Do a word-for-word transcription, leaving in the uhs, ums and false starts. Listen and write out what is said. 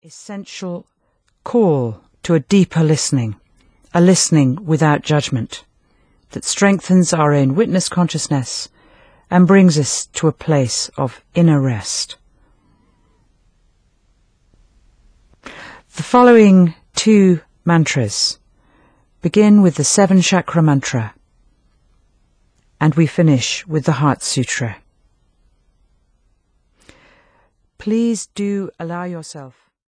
essential call to a deeper listening, a listening without judgment, that strengthens our own witness consciousness and brings us to a place of inner rest. The following two mantras begin with the seven chakra mantra, and we finish with the Heart Sutra. Please do allow yourself